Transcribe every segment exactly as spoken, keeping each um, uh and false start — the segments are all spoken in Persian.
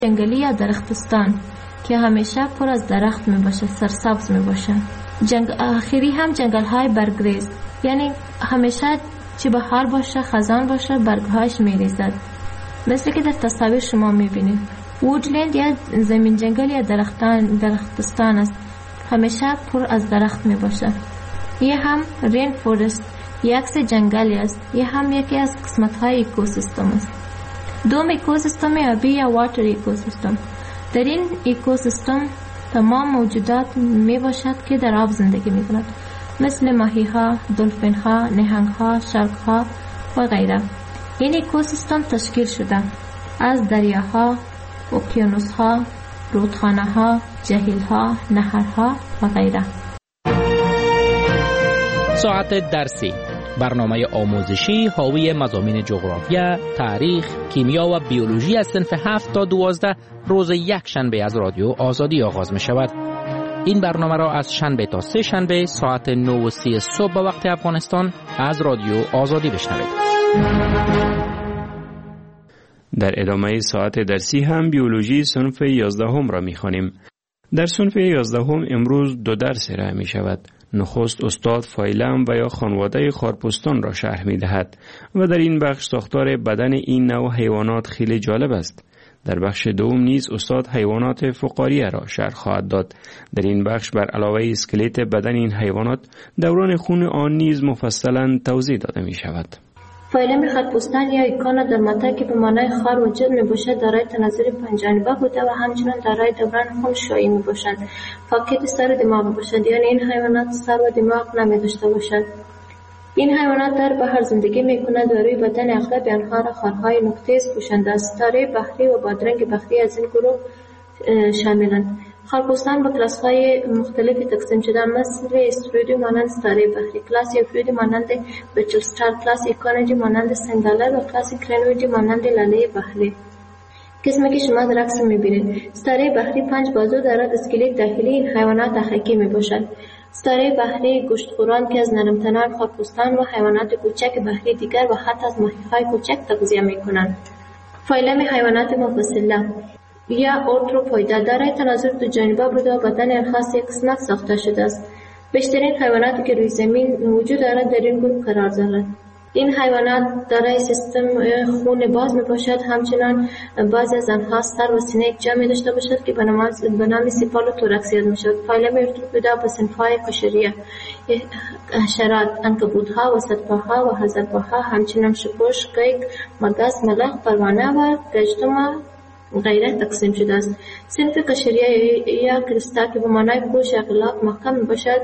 جنگلی یا درختستان که همیشه پر از درخت می باشه، سرسبز می باشه. جنگ آخری هم جنگل های برگریز، یعنی همیشه چه بهار باشه خزان باشه برگهاش می ریزد، مثل که در تصاویر شما می بینید. وودلند یا زمین جنگل یا درختان درختستان است، همیشه پر از درخت می باشه. یه هم رین فورست یک عکس جنگلی است، یه هم یکی از قسمت های اکوسیستم است. دوم اکوسیستم آبی یا واتر اکوسیستم. در این اکوسیستم تمام موجودات می باشد که در آب زندگی می کند، مثل ماهی ها، دلفین ها، نهنگ ها، شارک ها و غیره. این اکوسیستم تشکیل شده از دریاها، اقیانوس ها، رودخانه ها، جهیل ها، نهرها و غیره. ساعت درسی، برنامه آموزشی حاوی مضامین جغرافیا، تاریخ، کیمیا و بیولوژی از صنف هفت تا دوازده روز یک شنبه از رادیو آزادی آغاز می شود. این برنامه را از شنبه تا سه شنبه ساعت نه و سی صبح به وقت افغانستان از رادیو آزادی بشنوید. در ادامه ساعت درسی هم بیولوژی صنف یازدهم را می خوانیم. در صنف یازدهم امروز دو درس ارائه می شود. نخست استاد فایلم و یا خانواده خارپستان را شرح می دهد و در این بخش ساختار بدن این نوع حیوانات خیلی جالب است. در بخش دوم نیز استاد حیوانات فقاریه را شرح خواهد داد. در این بخش بر علاوه اسکلت بدن این حیوانات دوران خون آن نیز مفصلا توضیح داده می شود. فایلم خارپستان یا ایکانا درماتا که به معنای خار وجود می باشد دارای تناظر پنجانبه بوده و همچنان دارای دوران خون شایی می باشد. فقط سر و دماغ باشد، یعنی این حیوانات سر و دماغ نمی داشته باشد. این حیوانات در بحر زندگی می کند و روی بدن اغلب آنها را خارهای نقطه‌ای پوشانده است. ستاره بحری و بادرنگ بحری از این گروه شاملند. خارپستان به کلاس‌های مختلفی تقسیم شده، مثل استرودی مانند ستاره بحری، کلاس یوفریدی مانند بچلستار، کلاس ایکانویدی مانند سنگالر و کلاس کرنویدی مانند لاله بحری. قسمی که شما در عکس می‌بینید، ستاره بحری پنج بازو دارد. اسکلت داخلی این حیوانات اخکی میباشد. ستاره بحری گوشتخوران که از نرمتنان خارپستان و حیوانات کوچک بحری دیگر و حتی از ماهی‌های کوچک تغذیه می‌کنند. فایلم حیوانات مفصله یا ارتروپویدا دارای تناظر دو جانبه بوده و بدن آنها یک قسمت ساخته شده است. بیشترین حیواناتی که روی زمین وجود دارند در این گروه قرار دارند. این حیوانات دارای سیستم خون باز می باشد، همچنان بعضی از آنها سر و سینه یک جا می داشته باشد که به نام سیپالوتورکس یاد می شود. فایلم ارتروپویدا به صنف‌های قشریه، حشرات، عنکبوت‌ها، وسطپاها و هزارپاها، همچنان شپش، قیق، مگس، ملخ، پروانه و گژدم غیره تقسیم شده است. صنف قشریه یا کریستا که به معنای پوش اغلاق محکم می باشد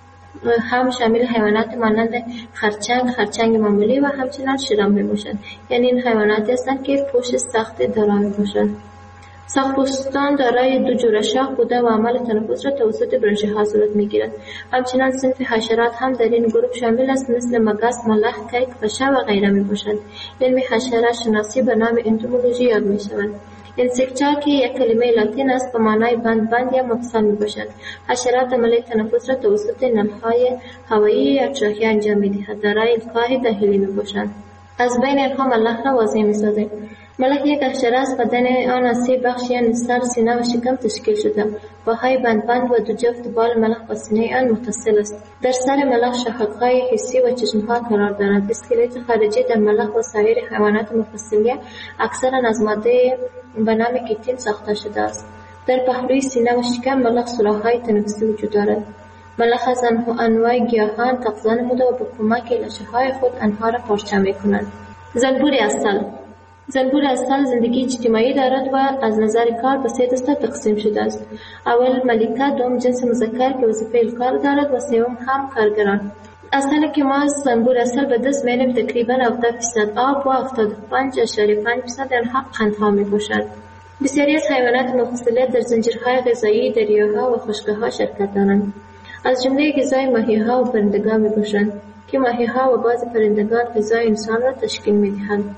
هم شامل حیوانات مانند خرچنگ، خرچنگ معمولی و همچنان شرم می باشد. یعنی این حیواناتی هستند که پوش سخت دارا می باشند. ساق‌پوستان دارای دو جوره شاخ بوده و عمل تنفس را توسط برانچه ها صورت می گیرد. همچنان صنف حشرات هم در این گروه شامل است، مثل مگس، ملخ، کیک، پشه و غیره می باشند. علم حشره شناسی به نام انتومولوژی یاد می شود. انسکتا که یک کلمه لاتین است به معنای بند بند یا متصل می باشد. حشرات عمل تنفس را توسط نلهای هوایی یا تراکیه انجام می دهد. دارای القاء داخلی می باشند. از بین آنها ملخ را واضح می سازد. ملخ یک حشره است. بدن آن از سه بخش یعنی سر، سینه و شکم تشکیل شده. پاهای بند بند و دو جفت بال ملخ با سینه آن متصل است. در سر ملخ شاخک‌های حسی و چشم‌ها قرار دارد. اسکلت خارجی در ملخ و سایر حیوانات مفصلیه اکثرا از ماده به نام کیتین ساخته شده است. در پهلوی سینه و شکم ملخ سوراخ‌های تنفسی وجود دارد. ملخ از انواع گیاهان تغذیه نموده و به کمک لاشه‌های خود آنها را پارچه می‌کنند. زنبور عسل زنبور عسل زندگی اجتماعی دارد و از نظر کار به سه دسته تقسیم شده است. اول ملکه، دوم جنس مذکر که وظیفه الکار دارد و سوم هم کارگران. از تنه که ما از زنبور عسل به دست می‌آوریم تقریباً هفتاد درصد آب و هفتاد و پنج اشاریه پنج درصد آنها قندها می‌باشد. بسیاری از حیوانات مفصله در زنجیرهای غذایی دریاها و خشکی‌ها شرکت دارند. از جمله غذای ماهی‌ها و پرندگان می‌باشند که ماهی‌ها و بعضی پرندگان غذای انسان را تشکیل می‌دهند.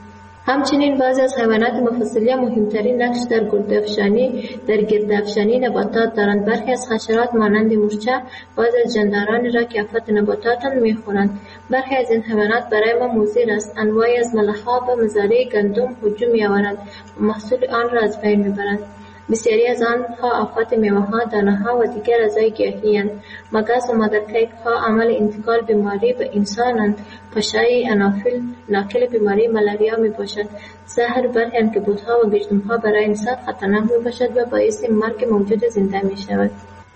همچنین بعضی از حیوانات مفصلی مهمترین نقش در گردافشانی در گردافشانی نباتات دارند. برخی از حشرات مانند مورچه بعضی از جاندارانی را که آفت نباتات میخورند. برخی از این حیوانات برای ما مضر است. انواعی از ملخ‌ها به مزارع گندم هجوم می‌آورند و محصول آن را از بین میبرند. بسیاری از آنها آفت میوه‌ها، دانه‌ها و دیگر اعضای گیاهی‌اند. مگس و مادرکیک‌ها عامل انتقال بیماری به انسانند. پشای انافیل ناقل بیماری ملاریا میباشد. زهر برخی عنکبوت‌ها و گژده‌ها برای انسان خطرناک میباشد و باعث مرگ موجود زنده میشود.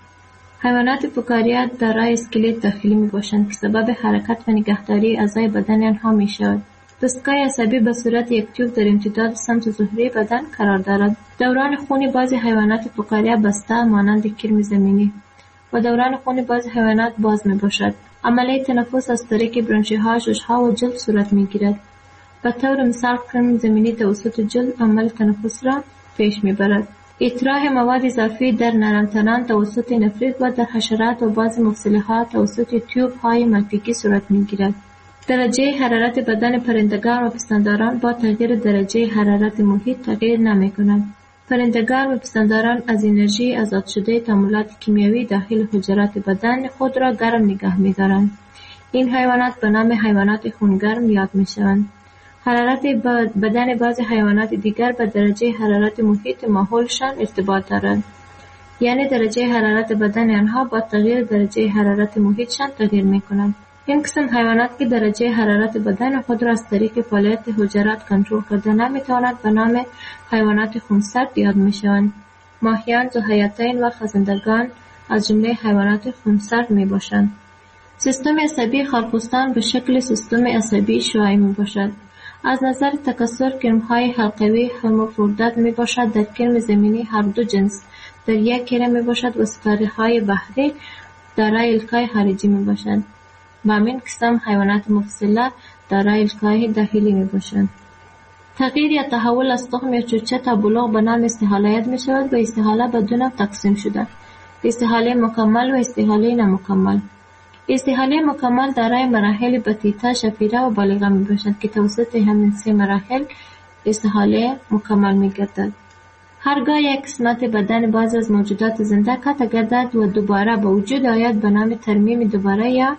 حیوانات فکاریه دارای اسکلت داخلی میباشند که سبب حرکت و نگهداری اعضای بدن آنها میشود. دستگاه عصبی به صورت یک تیوب در امتداد سمت ظهری بدن قرار دارد. دوران خون بعضی حیوانات فکاریه بسته مانند کرم زمینی و دوران خون بعضی حیوانات باز می باشد. عملیه تنفس از طریق برانشی‌ها، شش‌ها و جلد صورت می گیرد. به طور مثال کرم زمینی توسط جلد عمل تنفس را پیش می برد. اطراح مواد اضافی در نرمتنان توسط نفریت و در حشرات و بعضی مفصل‌ها توسط تیوب های ملفیکی صورت می گیرد. درجه حرارت بدن پرندگان و پستانداران با تغییر درجه حرارت محیط تغییر نمی کنند. پرندگان و پستانداران از انرژی آزاد شده تعاملات کیمیایی داخل حجرات بدن خود را گرم نگه می دارند. این حیوانات به نام حیوانات خونگرم یاد می شوند. حرارت بدن بعضی حیوانات دیگر به درجه حرارت محیط ماحولشان ارتباط دارد. یعنی درجه حرارت بدن آنها با تغییر درجه حرارت محیطشان تغییر می کنند. این قسم حیوانات که درجه حرارت بدن خود را از طریق فعالیت حجرات کنترل کرده نمیتواند به نام حیوانات خونسرد یاد میشوند. ماهیان، ذوحیاتین و خزندگان از جمله حیوانات خونسرد می باشند. سیستم عصبی خرپوستان به شکل سیستم عصبی شیوعی می باشد. از نظر تکثر کرم‌های حلقوی هرمافرودیت می باشد. در کرم زمینی هر دو جنس در یک کره می باشد و ستاره‌های بحری دارای الکای خارجی می باشند. و همین قسم حیوانات مفصله دارای الکای داخلی می باشند. تغییر یا تحول از تخم یا چوچه تا بلوغ به نام استحاله یاد می شود و استحاله به دو نوع تقسیم شده: استحاله مکمل و استحاله نامکمل. استحاله مکمل دارای مراحل بطیطه، شفیره و بالغه می باشد که توسط همین سه مراحل استحاله مکمل می گردد. هرگاه یک قسمت بدن بعض از موجودات زنده قطع گردد و دوباره به وجود آید به نام ترمیم دوباره یا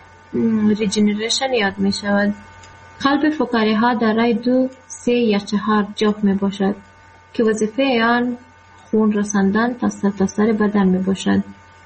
ریجنریشن یاد می شود. قلب فکاریه ها دارای دو، سه یا چهار جوف می باشد که وظیفه آن خون رساندن تا سرتاسر بدن می باشد.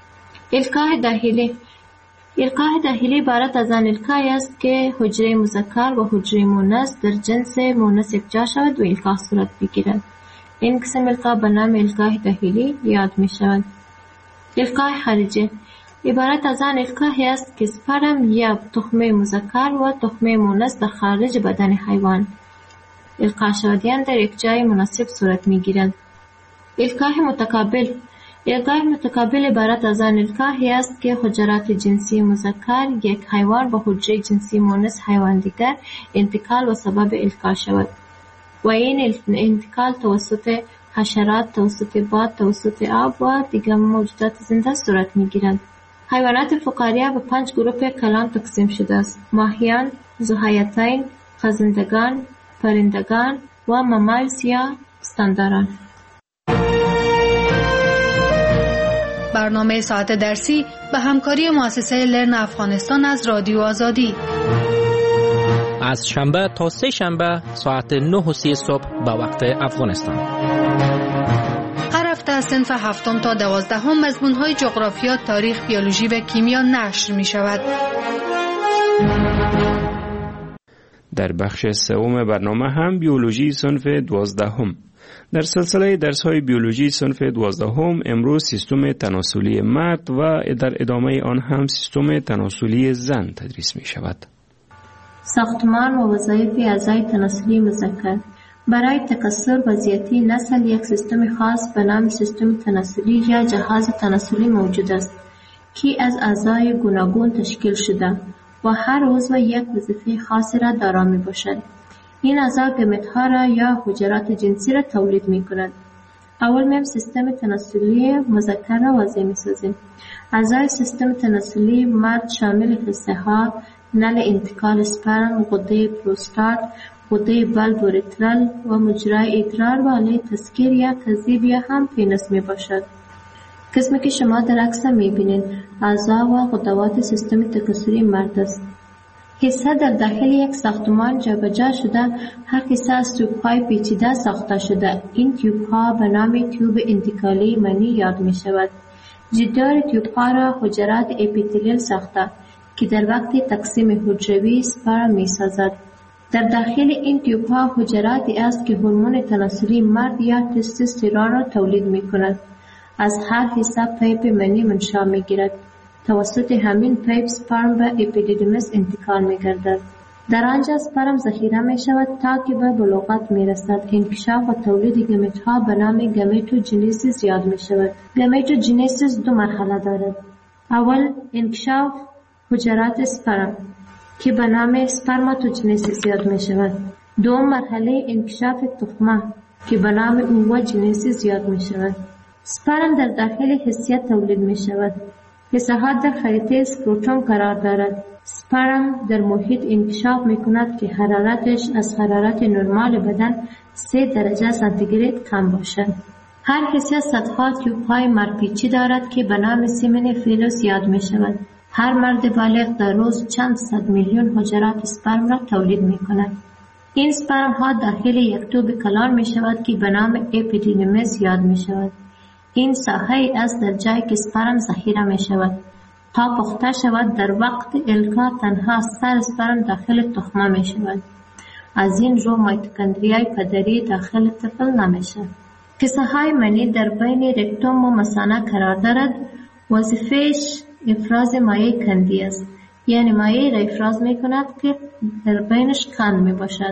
الکای داخلی. الکای داخلی عبارت از آن الکای است که حجره مذکر و حجره مؤنث در جنس مؤنث یکجا شود و الکا صورت بگیرد. این قسم الکا به نام الکای داخلی یاد می شود. الکای خارجی عبارت از آن الکای است که سپرم یا تخمه مذکر و تخمه مؤنث در خارج بدن حیوان القا شدیان در یک جای مناسب صورت می گیرند. الکای متقابل. الکای متقابل عبارت از آن الکای است که حجرات جنسی مذکر یک حیوان به حجره جنسی مؤنث حیوان دیگر انتقال و سبب الکا شود و این انتقال توسط حشرات، توسط باد، توسط آب و دیگر موجودات زنده صورت می گیرند. حیوانات فکاریه به پنج گروه کلان تقسیم شده است: ماهیان، ذوحیاتین، خزندگان، پرندگان و مامالز یا پستانداران. برنامه ساعت درسی به همکاری مؤسسه لرن افغانستان از رادیو آزادی از شنبه تا سه شنبه ساعت نه و سی صبح به وقت افغانستان. هر هفته از صنف هفتم تا دوازدهم مضمون‌های جغرافیا، تاریخ، بیولوژی و کیمیا نشر می‌شود. در بخش سوم برنامه هم بیولوژی صنف دوازدهم. در سلسله درس‌های بیولوژی صنف دوازدهم امروز سیستم تناسلی مرد و در ادامه آن هم سیستم تناسلی زن تدریس می‌شود. ساختمان و وظایف اعضای تناسلی مذکر. برای تکثر و زیاتی نسل یک سیستم خاص به نام سیستم تناسلی یا جهاز تناسلی موجود است که از اعضای گوناگون تشکیل شده و هر عضو یک وظیفه خاصی را دارا می باشد. این اعضا گمیت‌ها را یا حجرات جنسی را تولید می کند. اول میم سیستم تناسلی مذکر را واضح می سازیم. اعضای سیستم تناسلی مرد شامل حصه ها، نل انتقال اسپرم، غده پروستات، غده بلب و ریترال و مجرای ادرار و علیه تسکیر یا تذیب یا هم پینس می باشد. قسمی که شما در عکس می بینید اعضا و غدوات سیستم تکثری مرد است. حصه در داخل یک ساختمان جابجا شده، هر حصه از تیوب‌های پیچیده ساخته شده. این تیوب‌ها به نام تیوب انتقالی منی یاد می شود. جدار تیوب‌ها را حجرات اپیتلیل ساخته که در وقت تقسیم حجروی سپرم می سازد. در داخل این تیوب‌ها حجراتی است که هورمون تناسلی مرد یا تستوسترون را تولید می کند. از هر حصه پیپ منی منشأ می گیرد. توسط همین پیپ سپرم به اپیدیدیمس انتقال می گردد. در آنجا سپرم ذخیره می شود تا که به بلوغت می رسد. انکشاف و تولید گمیت ها به نام گمیتوجنیسیس یاد می شود. گمیتوجنیسیس دو مرحله دارد. اول انکشاف حجرات سپرم که به نام سپرماتوجنیسیس یاد می شود. دوم مرحله انکشاف تخمه که به نام اووجنیسیس یاد می شود. سپرم در داخل حسیه تولید می شود. حصه ها در خریطه سکروتوم قرار دارد. سپرم در محیط انکشاف می کند که حرارتش از حرارت نرمال بدن سه درجه سانتیگراد کم باشد. هر حصه صدها تیوب های مرپیچی دارد که به نام سیمن فیلوس یاد می شود. هر مرد بالغ در روز چند صد میلیون حجرات سپرم را تولید می کند. این سپرم ها داخل یک توب کلان می شود که به نام اپیدیدیمس یاد می شود. این ساحه است در جایی که سپرم ذخیره می شود. تا پخته شود در وقت القا تنها سر سپرم داخل تخمه می شود. از این رو مایتوکندریای پدری داخل طفل نمیشه. حصه های منی در بین رکتوم و مثانه قرار دارد. وظیفهش افراز مایع کندی است. یعنی مایع را افراز می کند که در بینش کند می باشد.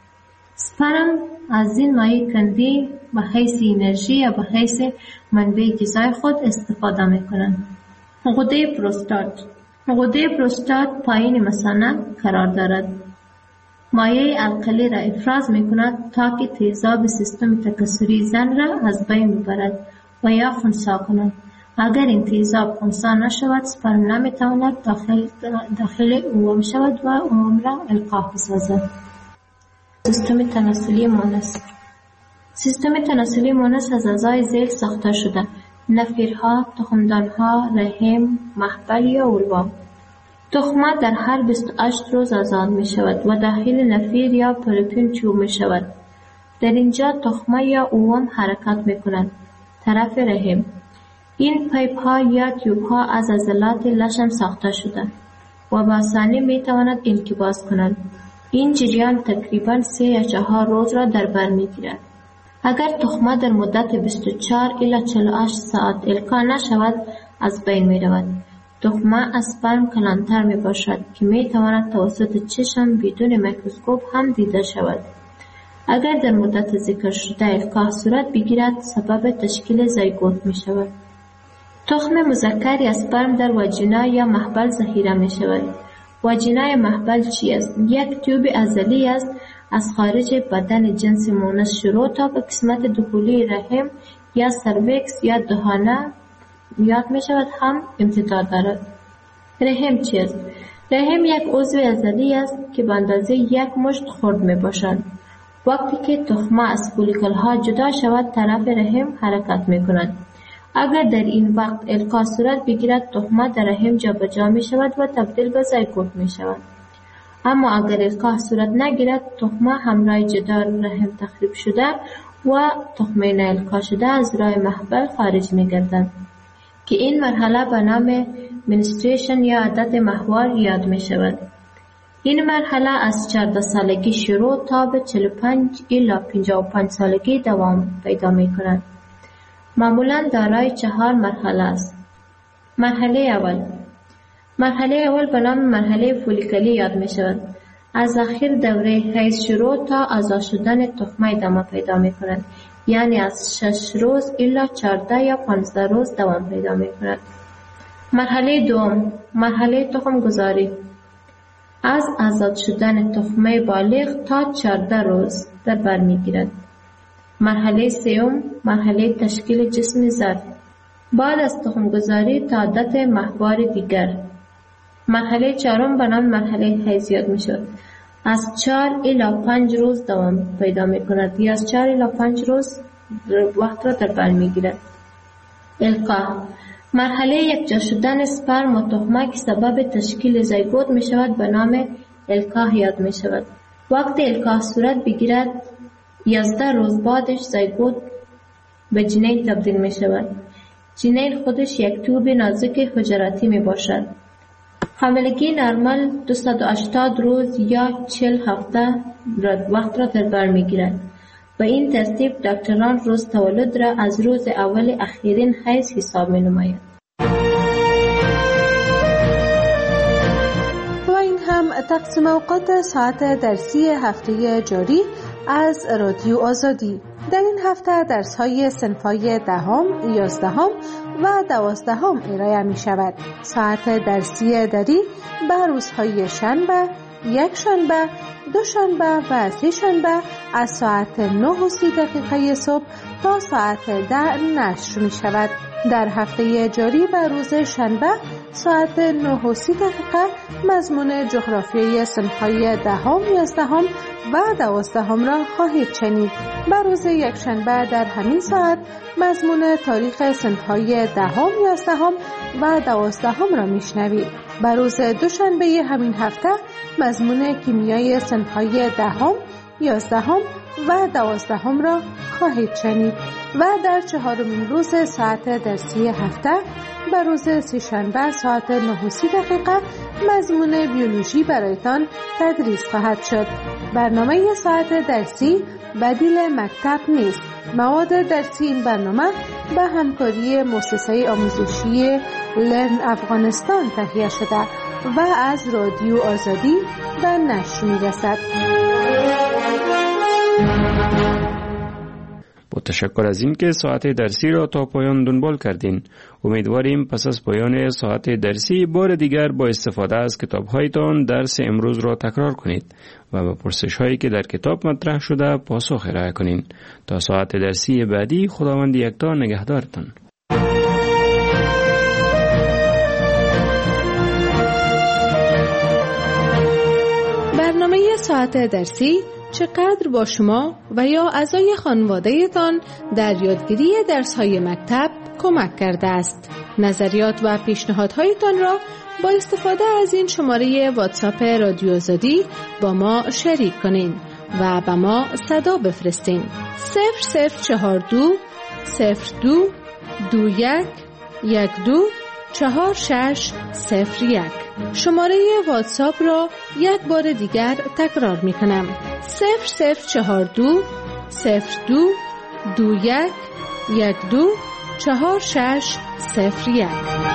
سپرم از این مایع کندی به حیث انرژی یا به حیث منبع غذای خود استفاده می کنند. غده پروستات غده پروستات پایین مثانه قرار دارد. مایع القلی را افراز می کند تا که تیزاب سیستم تکثری زن را از بین ببرد و یا خنثی کند. اگر این تیزاب خنثی نشود سپرم نمی تواند داخل, داخل اوم شود و اوم را القاح بسازد. سیستم تناسلی مونس سیستم تناسلی مونس از اعضای ذیل ساخته شده: نفیرها، تخمدانها، رحم، محبل یا اولوا. تخمه در هر بیست و هشت روز آزاد می شود و داخل نفیر یا پروتین چوب می شود. در اینجا تخمه یا اوم حرکت می کند. طرف رحم. این پیپ ها یا تیوب ها از عضلات لشم ساخته شده و با آسانی می تواند انقباض کنند. این جریان تقریباً سه یا چهار روز را در بر می گیرد. اگر تخمه در مدت بیست و چهار الی چهل و هشت ساعت القا نشود از بین می رود. تخمه از سپرم کلانتر می باشد که می تواند توسط چشم بدون میکروسکوپ هم دیده شود. اگر در مدت ذکر شده القا صورت بگیرد سبب تشکیل زیگوت می شود. تخم مذکر یا سپرم در واژینا یا محبل ذخیره می شود. واژینای محبل چی است؟ یک تیوب عضلی است از خارج بدن جنس مونس شروع تا به قسمت داخلی رحم یا سرویکس یا دهانه یاد می شود هم امتداد دارد. رحم چی است؟ رحم یک عضو عضلی است که به اندازه یک مشت خرد می باشد. وقتی که تخمه از فولیکل ها جدا شود طرف رحم حرکت می کند. اگر در این وقت القا صورت بگیرد تخمه در رحم جابجا می شود و تبدیل به زیگوت می شود. اما اگر القا صورت نگیرد تخمه همراه جدار رحم تخریب شده و تخمه نالقا شده از راه محبل خارج می گردد که این مرحله به نام منستریشن یا عادت ماهوار یاد می شود. این مرحله از چهارده سالگی شروع تا به چهل و پنج الی پنجاه و پنج سالگی دوام پیدا می کند. معمولاً دارای چهار مرحله است. مرحله اول مرحله اول به نام مرحله فولیکلی یاد می شود. از آخر دوره حیض شروع تا آزاد شدن تخمه ادامه پیدا می کند. یعنی از شش روز الی چهارده یا پانزده روز دوام پیدا می کند. مرحله دوم مرحله تخم گذاری از آزاد شدن تخمه بالغ تا چهارده روز در بر می گیرد. مرحله سوم مرحله تشکیل جسم زد بعد از تخم گذاری تا عادت ماهوار دیگر. مرحله چهارم به نام مرحله حیض یاد می شود. از چهار الی پنج روز دوام پیدا می کند یا از چهار الی پنج روز وقت را در بر می گیرد. القاح مرحله یکجا شدن اسپرم و تخمه که سبب تشکیل زیگوت می شود به نام القاح یاد می شود. وقت القاح صورت بگیرد یازده روز بعدش زیگوت به جنین تبدیل می شود. جنین خودش یک توب نازک حجراتی می باشد. حاملگی نرمال دویست و هشتاد روز یا چهل هفته وقت را در بر می گیرد. به این ترتیب دکتران روز تولد را از روز اول اخیرین حیض حساب می نماید. و این هم تقسیم اوقات ساعت درسی هفته جاری از رادیو آزادی. در این هفته درس های صنف‌های دهم، یازدهم و دوازدهم ارائه می شود. ساعت درسی دری به روزهای شنبه، یک شنبه، دو شنبه و سه شنبه از ساعت نه و سی دقیقه صبح تا ساعت ده نشر می شود. در هفته جاری به روز شنبه ساعت نه و سی دقیقه مضمون جغرافیای صنف‌های دهم، یازدهم و دوازدهم را خواهید شنید. به روز یک شنبه در همین ساعت مضمون تاریخ صنف‌های دهم، یازدهم و دوازدهم را میشنوید. به روز دوشنبه همین هفته مضمون کیمیای صنف‌های دهم، یازدهم و دوازدهم را خواهید شنید و در چهارمین روز ساعت درسی هفته به روز سه‌شنبه ساعت نه و سی دقیقه مضمون بیولوژی برایتان تدریس خواهد شد. برنامه ساعت درسی بدیل مکتب نیست. مواد درسی این برنامه به همکاری مؤسسه آموزشی لرن افغانستان تهیه شده و از رادیو آزادی به نشر می‌رسد. با تشکر از این که ساعت درسی را تا پایان دنبال کردین. امیدواریم پس از پایان ساعت درسی بار دیگر با استفاده از کتاب‌هایتان درس امروز را تکرار کنید و به پرسش‌هایی که در کتاب مطرح شده پاسخ ارائه کنین. تا ساعت درسی بعدی خداوند یکتا نگهدارتان. برنامه ساعت درسی چقدر با شما و یا اعضای خانواده‌تان در یادگیری درس‌های مکتب کمک کرده است. نظریات و پیشنهادهایتان را با استفاده از این شماره واتساپ رادیو آزادی با ما شریک کنین و به ما صدا بفرستین. صفر صفر چهار دو صفر دو دو یک یک دو چهار شش صفر یک. شماره واتساپ را یک بار دیگر تکرار می کنم. صفر صفر چهار دو صفر دو دو یک یک دو چهار شش صفر یک.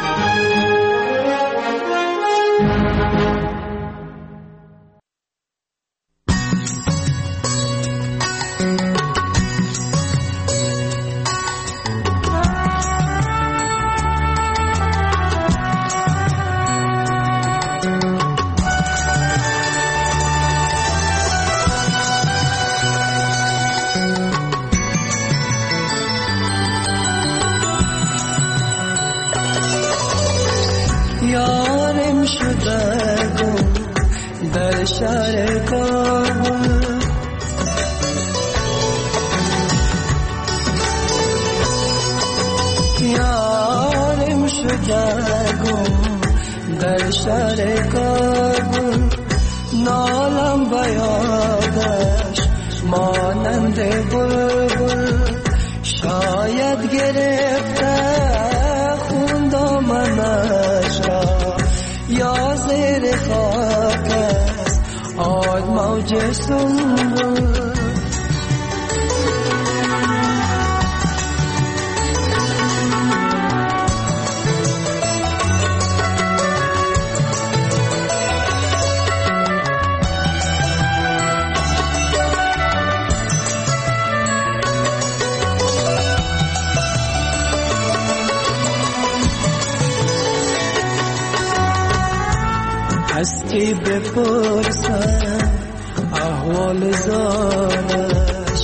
هستی بپرسم احوال زارش،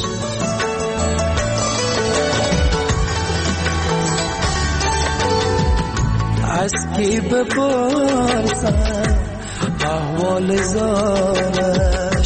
هستی بپرسم احوال زارش،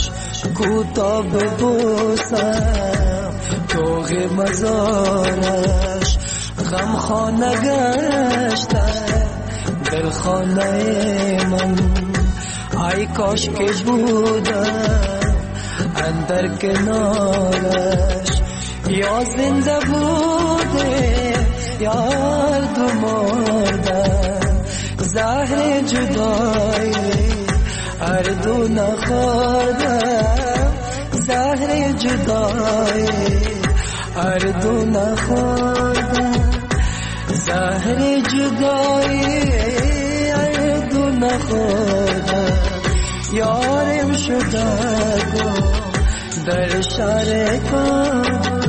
کوتا ببوسم توغ مزارش غم خانه گشته دل خانه من ای کاش که بودم اندر کنارش یا زنده بوده یا دو مردم زهر جدایی هر دو نخوردم زهر جدایی هر دو نخوردم زهر جدایی هر دو نخوردم یارم شده گم در شهر کن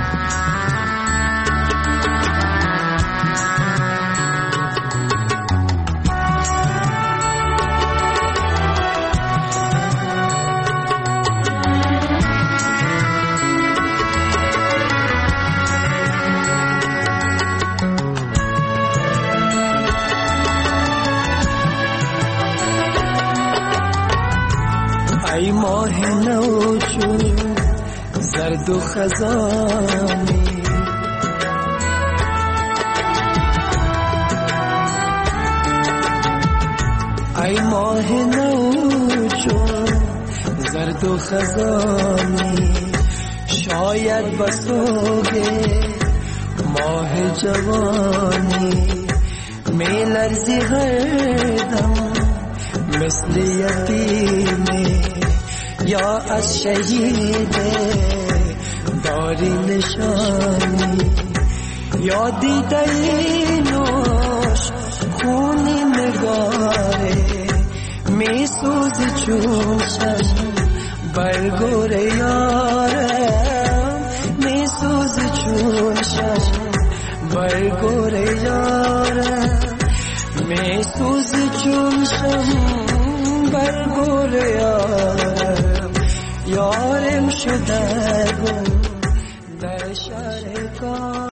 ای ماه نو چون زرد و خزانی ای ماه نو چون زرد و خزانی شاید بسوگه ماه جوانی می لرزی هر دم مثل یتیمی یا از شهید داری نشانی یا دیده اینوش خونی نگاره می سوزی چون شم برگور یارم می سوزی چون شم برگور یارم می سوزی چون شم برگور یارم یارم شده گم در شهر کار